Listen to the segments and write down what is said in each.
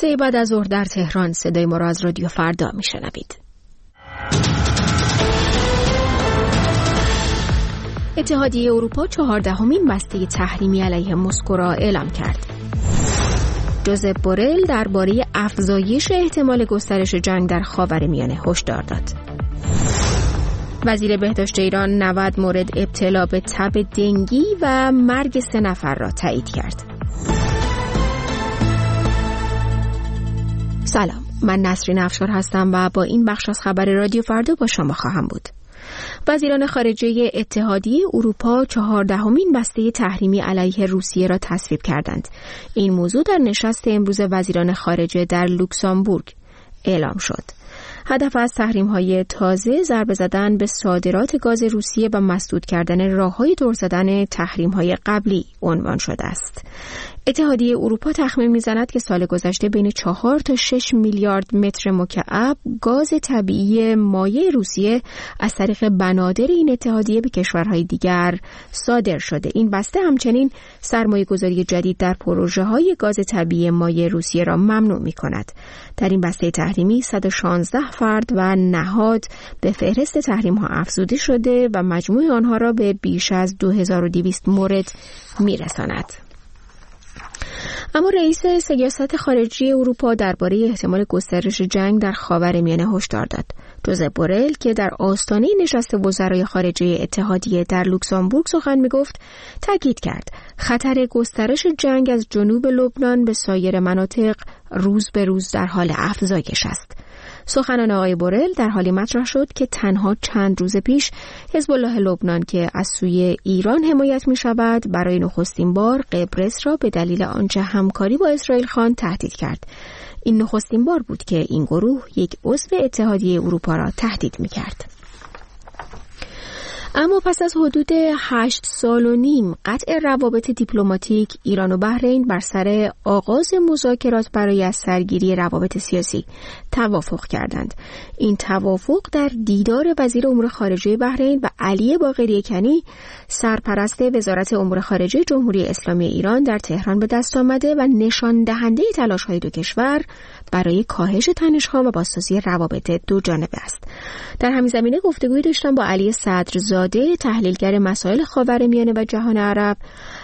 3 بعد از ظهر در تهران. صدای ما را از رادیو فردا میشنوید. اتحادیه اروپا 14مین بسته تحریمی علیه مسکو را اعلام کرد. جوزپ بورل درباره افزایش احتمال گسترش جنگ در خاورمیانه هشدار داد. وزیر بهداشت ایران 90 مورد ابتلا به تب دنگی و مرگ 3 نفر را تایید کرد. سلام، من نسرین افشار هستم و با این بخش از خبر رادیو فردا با شما خواهم بود. وزیران خارجه اتحادیه اروپا 14مین بسته تحریمی علیه روسیه را تصویب کردند. این موضوع در نشست امروز وزیران خارجه در لوکزامبورگ اعلام شد. هدف از تحریم‌های تازه ضربه زدن به صادرات گاز روسیه و مسدود کردن راه‌های دور زدن تحریم‌های قبلی عنوان شده است. اتحادیه اروپا تخمین می‌زند که سال گذشته بین 4 تا 6 میلیارد متر مکعب گاز طبیعی مایع روسیه از طریق بنادر این اتحادیه به کشورهای دیگر صادر شده. این بسته همچنین سرمایه‌گذاری جدید در پروژه‌های گاز طبیعی مایع روسیه را ممنوع می‌کند. در این بسته تحریمی 116 فرد و نهاد به فهرست تحریم‌ها افزوده شده و مجموع آنها را به بیش از 2200 مورد می‌رساند. اما رئیس سیاست خارجی اروپا درباره احتمال گسترش جنگ در خاورمیانه هشدار داد. جوزپ بورل که در آستانه نشست وزرای خارجه اتحادیه در لوکزامبورگ سخن می‌گفت، تاکید کرد خطر گسترش جنگ از جنوب لبنان به سایر مناطق روز به روز در حال افزایش است. سخنان آقای بورل در حالی مطرح شد که تنها چند روز پیش حزب الله لبنان که از سوی ایران حمایت می شود برای نخستین بار قبرس را به دلیل آنچه همکاری با اسرائیل خواند تهدید کرد. این نخستین بار بود که این گروه یک عضو اتحادیه اروپا را تهدید می کرد. اما پس از حدود 8 سال و نیم قطع روابط دیپلماتیک، ایران و بحرین بر سر آغاز مذاکرات برای از سرگیری روابط سیاسی توافق کردند. این توافق در دیدار وزیر امور خارجه بحرین و علی باقری کنی، سرپرست وزارت امور خارجه جمهوری اسلامی ایران در تهران به دست آمده و نشان دهنده تلاش‌های دو کشور برای کاهش تنش‌ها و بازسازی روابط دو جانبه است. در همین زمینه گفتگویی داشتم با علی صدرزاده، تحلیلگر مسائل خاورمیانه و جهان عرب،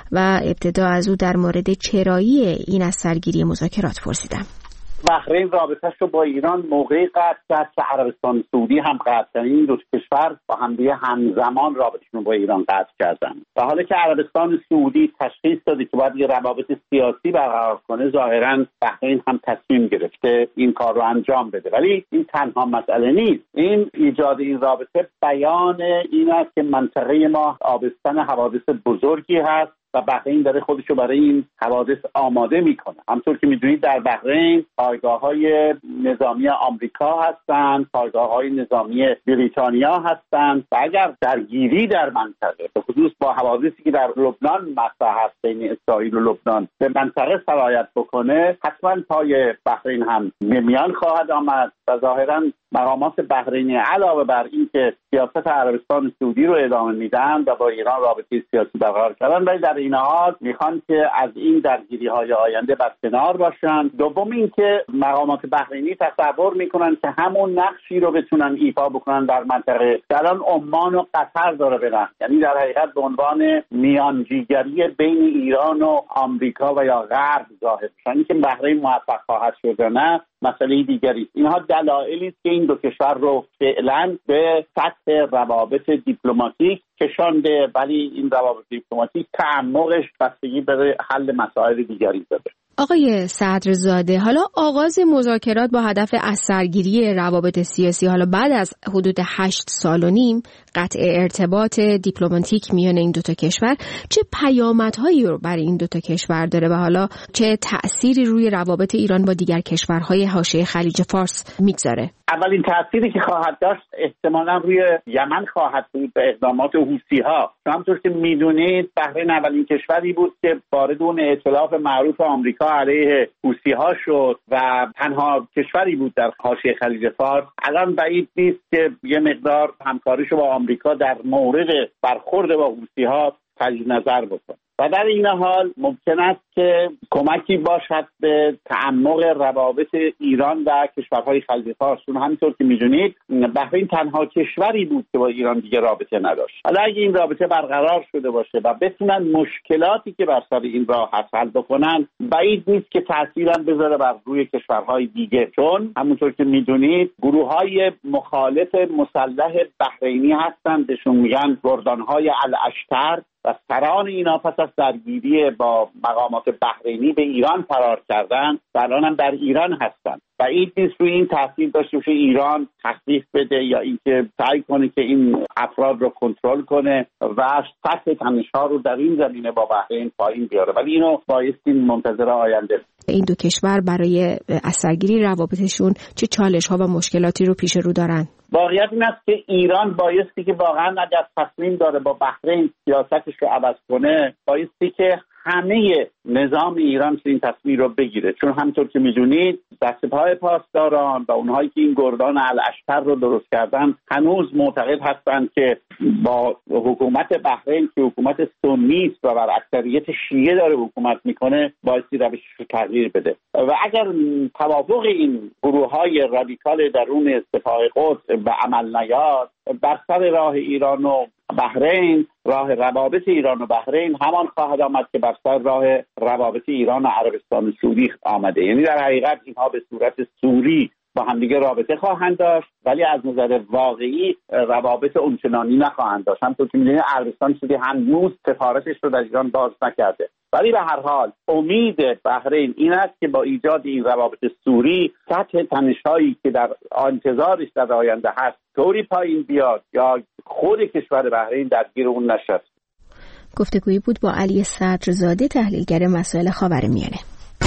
و ابتدا از او در مورد چرایی این از سرگیری مذاکرات پرسیدم. بحرین رابطه‌اش رو با ایران موقعی قطع کرد که عربستان سعودی هم قطع کرد. این دو کشور با همدیگه همزمان رابطه‌شون با ایران قطع کردن. و حالا که عربستان سعودی تشخیص داده که باید یه روابط سیاسی برقرار کنه، ظاهراً بحرین هم تصمیم گرفته این کار رو انجام بده. ولی این تنها مسئله نیست. این ایجاد این رابطه بیان این است که منطقه ما آبستن حوادث بزرگی هست و بحرین داره خودشو برای این حوادث آماده میکنه. همطور که میدونید در بحرین پایگاه‌های نظامی آمریکا هستند، پایگاه‌های نظامی بریتانیا هستند و اگر درگیری در منطقه به خصوص با حوادثی که در لبنان مطرح هست بین اسرائیل و لبنان به منطقه سرایت بکنه، حتما پای بحرین هم میان خواهد آمد و ظاهراً مقامات بحرینی علاوه بر این که سیاست عربستان سعودی رو ادامه میدن و با ایران رابطه سیاسی برقرار کردن، ولی در این حال میخوان که از این درگیری‌های آینده برکنار باشن. دوم این که مقامات بحرینی تصور میکنن که همون نقشی رو بتونن ایفا بکنن در منطقه که الان عمان و قطر داره برن، یعنی در حقیقت به عنوان میانجیگری بین ایران و آمریکا و یا غرب ظاهر بشن. اینکه بحرین موفق خواهد شد یا نه مسئله دیگری است. اینها دلایلی است که این دو کشور رو فعلا به سطح روابط دیپلماتیک کشانده، ولی این روابط دیپلماتیک تعمقش بستگی به حل مسائل دیگری داره. آقای صدرزاده، حالا آغاز مذاکرات با هدف از سرگیری روابط سیاسی، حالا بعد از حدود 8 سال و نیم قطع ارتباط دیپلماتیک میان این دوتا کشور، چه پیامدهایی رو برای این دوتا کشور داره و حالا چه تأثیری روی روابط ایران با دیگر کشورهای حاشیه خلیج فارس میگذاره؟ اولین تأثیری که خواهد داشت احتمالاً روی یمن خواهد بود به اقدامات حوثی‌ها. همونطور که میدونید بحرین اولین کشوری بود که وارد اون ائتلاف معروف آمریکا علیه حوثی‌ها شد و تنها کشوری بود در حاشیه خلیج فارس. الان بعید نیست که یه مقدار همکاریشو با آمریکا در مورد برخورد با حوثی‌ها تجدید نظر بکنه. و در این حال ممکن است که کمکی باشد به تعمق روابط ایران و کشورهای خلیج فارس. چون همینطور که میدونید بحرین تنها کشوری بود که با ایران دیگه رابطه نداشت. حالا اگه این رابطه برقرار شده باشه و بتونن مشکلاتی که بر سر این راه هست حل بکنن، بعید نیست که تأثیر هم بذاره بر روی کشورهای دیگه، چون همونطور که میدونید گروه‌های مخالف مسلح بحرینی هستن، بهشون میگن گردانهای الاشتر، و سران اینا پس از درگیری با مقامات بحرینی به ایران فرار کردن و الان هم در ایران هستن. بعید نیست روی این تاثیر داشته باشه ایران تخفیف بده یا اینکه سعی کنه که این افراد رو کنترل کنه و سطح تنش‌ها رو در این زمینه با بحرین پایین بیاره، ولی اینو بایستی منتظر آینده. این دو کشور برای اثرگیری روابطشون چه چالش‌ها و مشکلاتی رو پیش رو دارن؟ واقعیت این است که ایران بایستی که واقعا اگر تصمیم داره با بحرین سیاستش رو عوض کنه، بایستی که همه نظام ایران این تصمیم رو بگیره، چون همونطور که میدونید دسته‌های پاسداران و اونهایی که این گردان الاشتر رو درست کردن هنوز معتقد هستند که با حکومت بحرین که حکومت سنی است و بر اکثریت شیعه داره حکومت میکنه بایستی روشش رو تغییر بده و اگر توافق این گروه‌های رادیکال درون سپاه قدس به عمل نیاد، بر سر راه ایران و بحرین، راه روابط ایران و بحرین همان خواهد آمد که بر سر راه روابط ایران و عربستان سعودی آمده. یعنی در حقیقت اینها به صورت سوری با همدیگه رابطه خواهند داشت، ولی از نظر واقعی روابط اونچنانی نخواهند داشت. همونطور که می‌دونید عربستان سعودی هنوز سفارتش رو در ایران باز نکرده، ولی به هر حال امید بحرین این است که با ایجاد این روابط سوری سطح تنش‌هایی که در انتظارش در آینده هست طوری پایین بیاد یا خود کشور بحرین درگیر اون نشد. گفتگویی بود با علی صدرزاده، تحلیلگر مسائل خاورمیانه.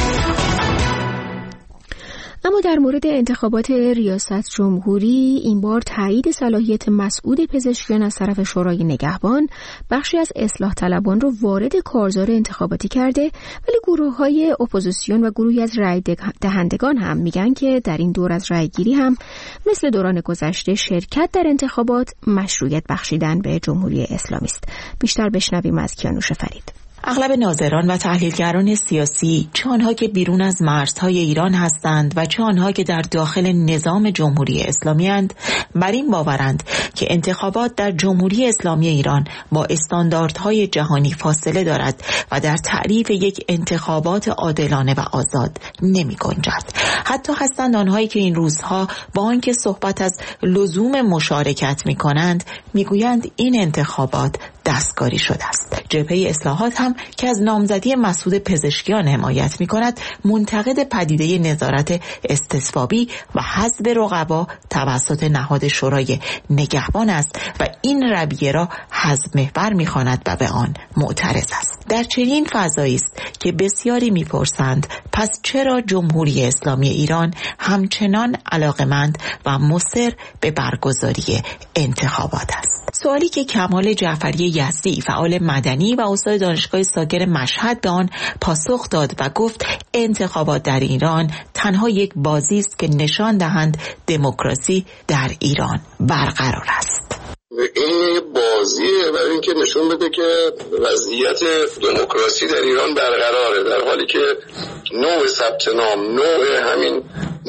اما در مورد انتخابات ریاست جمهوری این بار تایید صلاحیت مسعود پزشکیان از طرف شورای نگهبان بخشی از اصلاح طلبان رو وارد کارزار انتخاباتی کرده، ولی گروه‌های اپوزیسیون و گروهی از رای دهندگان هم میگن که در این دور از رای گیری هم مثل دوران گذشته شرکت در انتخابات مشروعیت بخشیدن به جمهوری اسلامی است. بیشتر بشنویم از کیانوش فرید. اغلب ناظران و تحلیلگران سیاسی، چه آنها که بیرون از مرزهای ایران هستند و چه آنها که در داخل نظام جمهوری اسلامی اند، بر این باورند که انتخابات در جمهوری اسلامی ایران با استانداردهای جهانی فاصله دارد و در تعریف یک انتخابات عادلانه و آزاد نمی گنجد. حتی هستند آنهایی که این روزها با آنکه صحبت از لزوم مشارکت می کنند، می گویند این انتخابات دستکاری شده است. جبهه اصلاحات هم که از نامزدی مسعود پزشکیان حمایت می‌کند، منتقد پدیده نظارت استصوابی و حذف رقبا توسط نهاد شورای نگهبان است و این رویه را حزب محور می‌خواند و به آن معترض است. در چنین فضایی است که بسیاری می‌پرسند پس چرا جمهوری اسلامی ایران همچنان علاقمند و مصر به برگزاری انتخابات است؟ سوالی که کمال جعفری یزدی، فعال مدنی و استاد دانشگاه ساگر مشهد، به آن پاسخ داد و گفت انتخابات در ایران تنها یک بازی است که نشان دهند دموکراسی در ایران برقرار است. این بازیه برای اینکه نشون بده که وضعیت دموکراسی در ایران برقراره، در حالی که نوع ثبت نام، نوع همین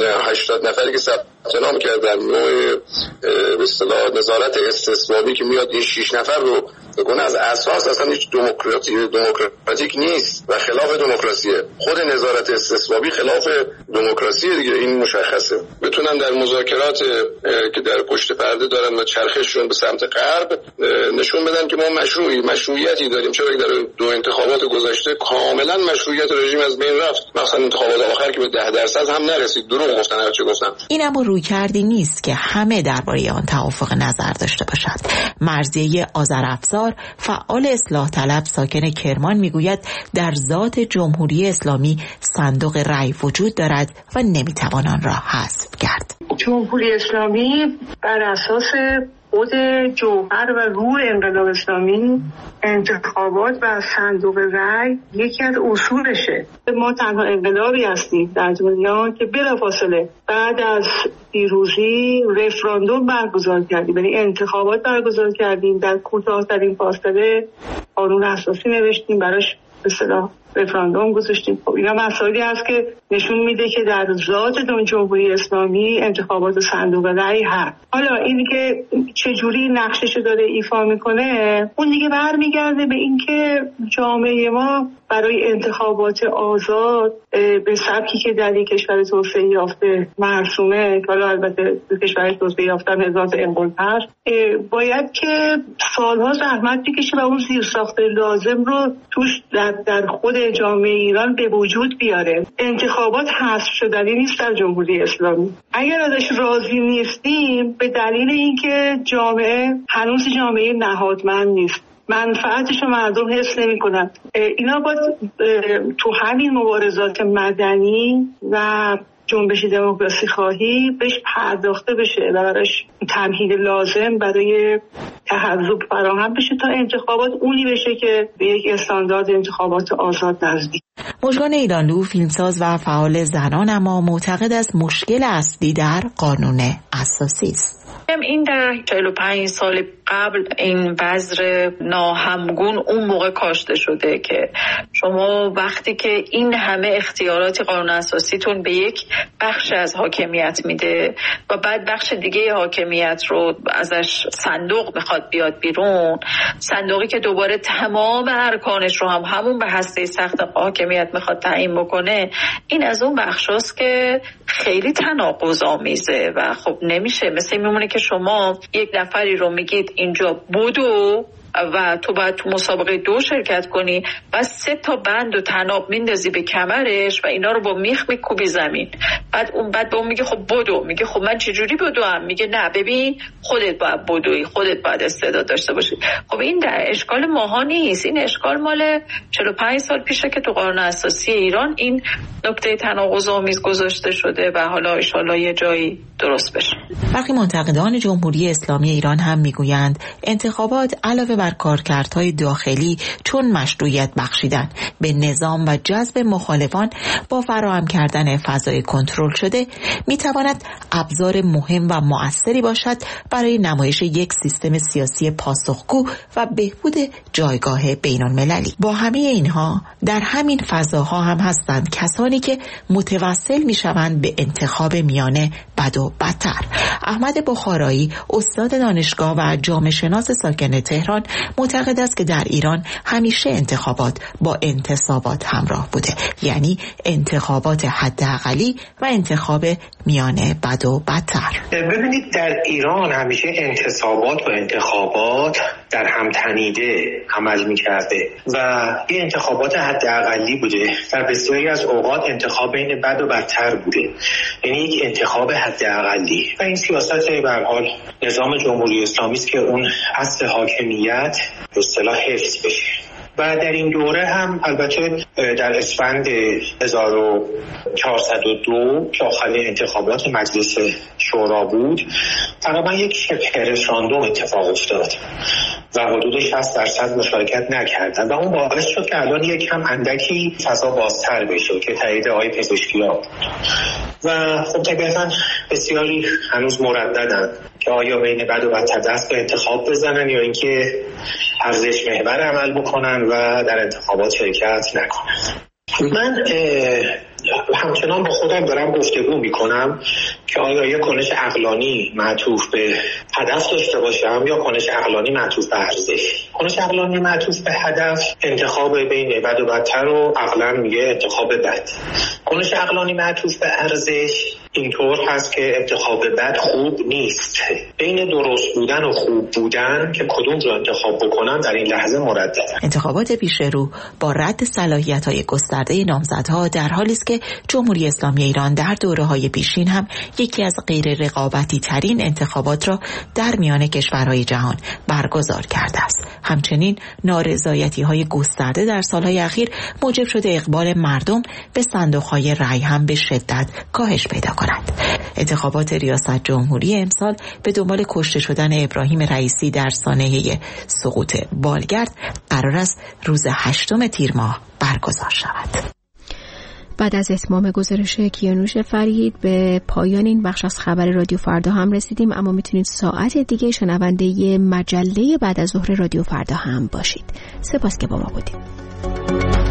80 نفری که ثبت نام کردن، نوع به اصطلاح نظارت استصوابی که میاد این 6 نفر رو بکنه، از اساس اصلا هیچ دموکراتیک نیست و خلاف دموکراسیه. خود نظارت استصوابی خلاف دموکراسیه دیگه، این مشخصه. بتونن در مذاکرات که در پشت پرده دارن و چرخششون به سمت غرب نشون بدن که ما مشروعیتی داریم، چرا که در دو انتخابات گذشته کاملا مشروعیت رژیم از بین رفت، مثلا انتخابات آخر که به 10% هم نرسید. دروغ گفتن هرچی گفتن. این اما رویکردی نیست که همه درباره آن توافق نظر داشته باشند. مرضیه آذرافزار، فعال اصلاح طلب ساکن کرمان، میگوید در ذات جمهوری اسلامی صندوق رای وجود دارد و نمیتوان آن را حذف کرد. جمهوری اسلامی بر اساس خود جوهر و روح انقلاب اسلامی انتخابات و صندوق رأی یکی از اصولشه. ما تنها انقلابی هستیم در دنیا که بلافاصله بعد از پیروزی رفراندوم برگزار کردیم، یعنی انتخابات برگزار کردیم، در کوتاه‌ترین فاصله قانون اساسی نوشتیم، براش به اصطلاح رفراندوم گذاشتیم. خب اینا مسائلی هست که نشون میده که در ذات جمهوری اسلامی انتخابات صندوق رأی هست. حالا این که چجوری نقشش داره ایفا میکنه اون دیگه برمیگرده به این که جامعه ما برای انتخابات آزاد به سبکی که در یک کشور توسعه یافته مرسومه، حالا البته کشور توسعه یافته هزار تا انقلاب هست، باید که سالها زحمت بکشه و اون زیرساخت لازم رو توش در خود جامعه ایران به وجود بیاره. انتخابات حذف شدنی نیست در جمهوری اسلامی. اگر ازش راضی نیستیم به دلیل اینکه جامعه هنوز جامعه نهادمند نیست، منفعتش رو مردم حس نمی کنن. اینا باید تو همین مبارزات مدنی و جنبش دموکراسی خواهی بهش پرداخته بشه و براش تمهید لازم برای تحزب فراهم بشه تا انتخابات اونی بشه که به یک استاندارد انتخابات آزاد نزدیک. مژگان ایرانلو فیلمساز و فعال زنان اما معتقد است مشکل اصلی در قانون اساسی است. این در 45 سال قبل این بذر ناهمگون اون موقع کاشته شده که شما وقتی که این همه اختیارات قانون اساسیتون به یک بخش از حاکمیت میده و بعد بخش دیگه حاکمیت رو ازش صندوق میخواد بیاد بیرون، صندوقی که دوباره تمام ارکانش رو همون به هسته سخت حاکمیت میخواد تعیین بکنه، این از اون بخشاست که خیلی تناقض آمیزه و خب نمیشه. مثل میمونه که شما یک نفری رو میگید اینجا بدو و تو باید تو مسابقه 2 شرکت کنی و 3 تا بند و طناب میندازی به کمرش و اینا رو با میخ میکوبی زمین. بعد به اون میگه خب بدو، میگه خب من چجوری بدوام؟ میگه نه ببین خودت باید بدوی، خودت باید استعداد داشته باشی. خب این در اشکال ماها نیست، این اشکال مال 45 سال پیشه که تو قانون اساسی ایران این نکته تناقض آمیز گذاشته شده و حالا ان شاءالله یه جایی درست بشه. برخی منتقدان جمهوری اسلامی ایران هم میگویند انتخابات علاوه بر کارکردهای داخلی چون مشروعیت بخشیدن به نظام و جذب مخالفان با فراهم کردن فضای کنترل شده میتواند ابزار مهم و مؤثری باشد برای نمایش یک سیستم سیاسی پاسخگو و بهبود جایگاه بین‌المللی. با همه اینها در همین فضاها هم هستند کسانی که متوسل میشوند به انتخاب میانه بد و بدتر. احمد بخارایی استاد دانشگاه و جامعه شناس ساکن تهران معتقد است که در ایران همیشه انتخابات با انتصابات همراه بوده، یعنی انتخابات حداقلی و انتخاب میانه بد و بدتر. ببینید در ایران همیشه انتصابات و انتخابات در هم تنیده عمل می‌کرده و این انتخابات حداقلی بوده. در بسیاری از اوقات انتخاب بین بد و بدتر بوده، یعنی یک انتخاب حداقلی و این سیاست به هر حال نظام جمهوری اسلامی است که اون اصل حاکمیت به اصطلاح حفظ بشه. و در این دوره هم البته در اسفند 1402 که آخرین انتخابات مجلس شورا بود تقریبا یک شبه رفراندوم اتفاق افتاد و حدود 60% مشارکت نکردن و اون باعث شد که الان یک کم اندکی فضا بازتر بشه که تایید آقای پزشکیان بود و خب طبیعتا بسیاری هنوز مرددن که آیا بین بد و بدتر دست به انتخاب بزنن یا اینکه ارزش محور عمل بکنن و در انتخابات شرکت نکنن. من همچنان با خودم دارم گفتگو میکنم که آیا یک کنش عقلانی معطوف به هدف داشته باشم یا کنش عقلانی معطوف به ارزش. کنش عقلانی معطوف به هدف انتخاب بین بد و بدتر رو عقلا میگه انتخاب بد. کنش عقلانی معطوف به ارزش اینطور هست که انتخاب بد خوب نیست. بین درست بودن و خوب بودن که کدوم رو انتخاب بکنن در این لحظه مردد. انتخابات پیش رو با رد صلاحیت‌های گسترده نامزدها در حالی است که جمهوری اسلامی ایران در دوره‌های پیشین هم یکی از غیر رقابتی ترین انتخابات را در میان کشورهای جهان برگزار کرده است. همچنین نارضایتی‌های گسترده در سالهای اخیر موجب شده اقبال مردم به صندوق‌های رأی هم به شدت کاهش پیدا کند. انتخابات ریاست جمهوری امسال به دنبال کشته شدن ابراهیم رئیسی در سانحه سقوط بالگرد قرار است روز 8 تیر ماه برگزار شود. بعد از اتمام گزارش کیانوش فرید به پایان این بخش از خبر رادیو فردا هم رسیدیم، اما میتونید ساعت دیگه شنونده مجله بعد از ظهر رادیو فردا هم باشید. سپاس که با ما بودید.